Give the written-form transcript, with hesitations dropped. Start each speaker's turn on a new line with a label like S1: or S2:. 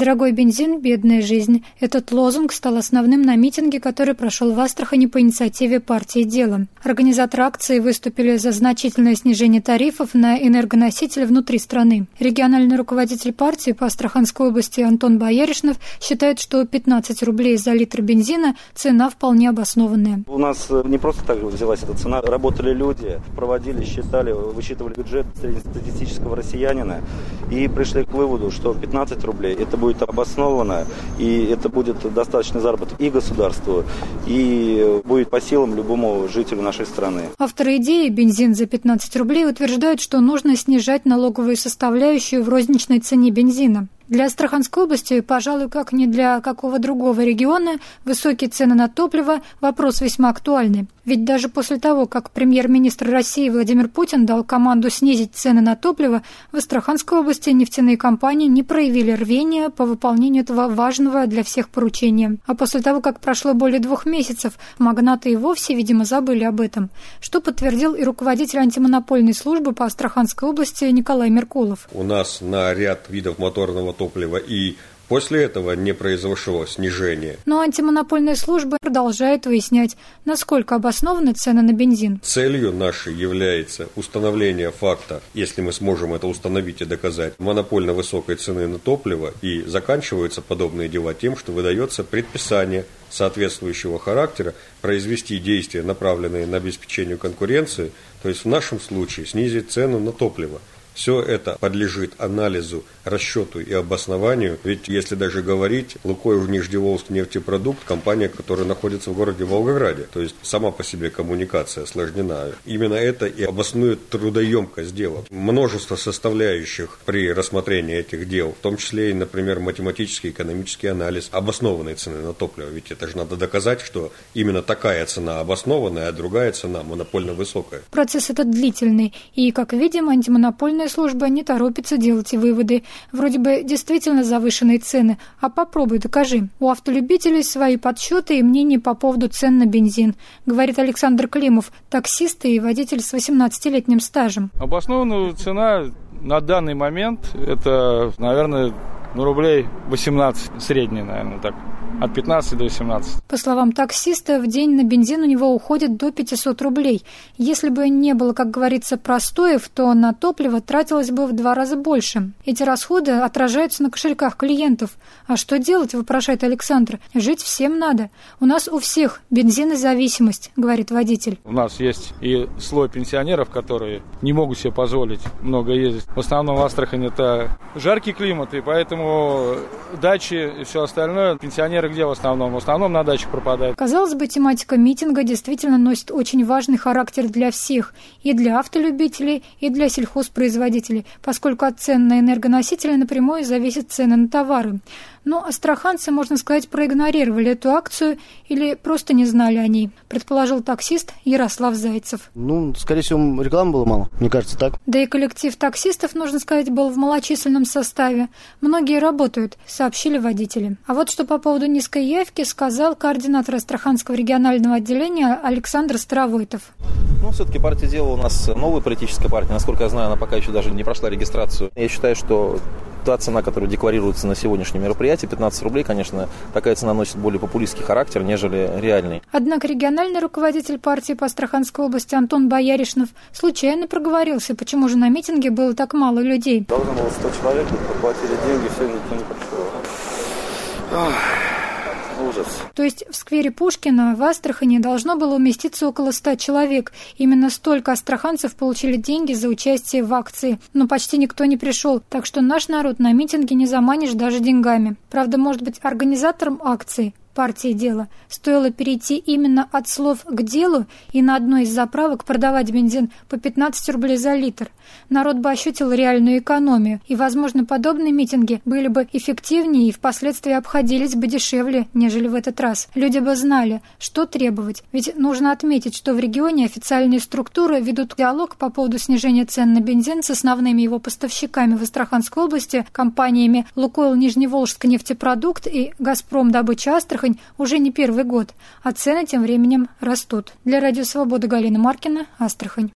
S1: «Дорогой бензин, бедная жизнь». Этот лозунг стал основным на митинге, который прошел в Астрахани по инициативе партии «Дело». Организаторы акции выступили за значительное снижение тарифов на энергоносители внутри страны. Региональный руководитель партии по Астраханской области Антон Бояришнов считает, что 15 рублей за литр бензина – цена вполне обоснованная.
S2: У нас не просто так взялась эта цена. Работали люди, проводили, считали, высчитывали бюджет среднестатистического россиянина и пришли к выводу, что 15 рублей – это будет обоснованно, и это будет достаточный заработок и государству, и будет по силам любому жителю нашей страны.
S1: Авторы идеи «Бензин за 15 рублей» утверждают, что нужно снижать налоговую составляющую в розничной цене бензина. Для Астраханской области, пожалуй, как ни для какого другого региона, высокие цены на топливо – вопрос весьма актуальный. Ведь даже после того, как премьер-министр России Владимир Путин дал команду снизить цены на топливо, в Астраханской области нефтяные компании не проявили рвения по выполнению этого важного для всех поручения. А после того, как прошло более 2 месяцев, магнаты и вовсе, видимо, забыли об этом, что подтвердил и руководитель антимонопольной службы по Астраханской области Николай Меркулов.
S3: У нас на ряд видов моторного топлива и после этого не произошло снижение.
S1: Но антимонопольная служба продолжает выяснять, насколько обоснованы цены на бензин.
S3: Целью нашей является установление факта, если мы сможем это установить и доказать, монопольно высокой цены на топливо, и заканчиваются подобные дела тем, что выдается предписание соответствующего характера произвести действия, направленные на обеспечение конкуренции, то есть в нашем случае снизить цену на топливо. Все это подлежит анализу, расчету и обоснованию. Ведь если даже говорить, «Лукойл Нижневолжский нефтепродукт» – компания, которая находится в городе Волгограде. То есть сама по себе коммуникация осложнена. Именно это и обоснует трудоемкость дела. Множество составляющих при рассмотрении этих дел, в том числе и, например, математический, экономический анализ обоснованной цены на топливо. Ведь это же надо доказать, что именно такая цена обоснованная, а другая цена монопольно высокая.
S1: Процесс этот длительный. И, как видим, антимонопольная служба не торопится делать выводы. Вроде бы действительно завышенные цены, а попробуй докажи. У автолюбителей свои подсчеты и мнения по поводу цен на бензин, говорит Александр Климов, таксист и водитель с 18-летним стажем.
S4: Обоснованная цена на данный момент это, наверное, рублей 18, средний, наверное, так. От 15 до 18.
S1: По словам таксиста, в день на бензин у него уходит до 500 рублей. Если бы не было, как говорится, простоев, то на топливо тратилось бы в 2 раза больше. Эти расходы отражаются на кошельках клиентов. А что делать, вопрошает Александр. Жить всем надо. У нас у всех бензинозависимость, говорит водитель.
S4: У нас есть и слой пенсионеров, которые не могут себе позволить много ездить. В основном в Астрахани это жаркий климат, и поэтому дачи и все остальное пенсионеры где в основном? В основном на дачах пропадают.
S1: Казалось бы, тематика митинга действительно носит очень важный характер для всех. И для автолюбителей, и для сельхозпроизводителей, поскольку от цен на энергоносители напрямую зависят цены на товары. Но астраханцы, можно сказать, проигнорировали эту акцию или просто не знали о ней, предположил таксист Ярослав Зайцев.
S5: Скорее всего, рекламы было мало, мне кажется, так.
S1: Да и коллектив таксистов, нужно сказать, был в малочисленном составе. Многие работают, сообщили водители. А вот что по поводу низкой явки сказал координатор Астраханского регионального отделения Александр Старовойтов.
S6: Все-таки партия «Дело» у нас новая политическая партия. Насколько я знаю, она пока еще даже не прошла регистрацию. Я считаю, что та цена, которая декларируется на сегодняшнем мероприятии, 15 рублей, конечно, такая цена носит более популистский характер, нежели реальный.
S1: Однако региональный руководитель партии по Астраханской области Антон Бояришнов случайно проговорился, почему же на митинге было так мало людей.
S2: Должно было 100 человек, проплатили деньги, все, никто не пришел. Ужас.
S1: То есть в сквере Пушкина в Астрахани должно было уместиться около 100 человек. Именно столько астраханцев получили деньги за участие в акции. Но почти никто не пришел, так что наш народ на митинге не заманишь даже деньгами. Правда, может быть, организаторам акции партии «Дело» стоило перейти именно от слов к делу и на одной из заправок продавать бензин по 15 рублей за литр. Народ бы ощутил реальную экономию, и, возможно, подобные митинги были бы эффективнее и впоследствии обходились бы дешевле, нежели в этот раз. Люди бы знали, что требовать. Ведь нужно отметить, что в регионе официальные структуры ведут диалог по поводу снижения цен на бензин с основными его поставщиками в Астраханской области, компаниями «Лукойл Нижневолжский нефтепродукт» и «Газпром добыча Астрахань» уже не первый год, а цены тем временем растут. Для Радио Свобода Галина Маркина, Астрахань.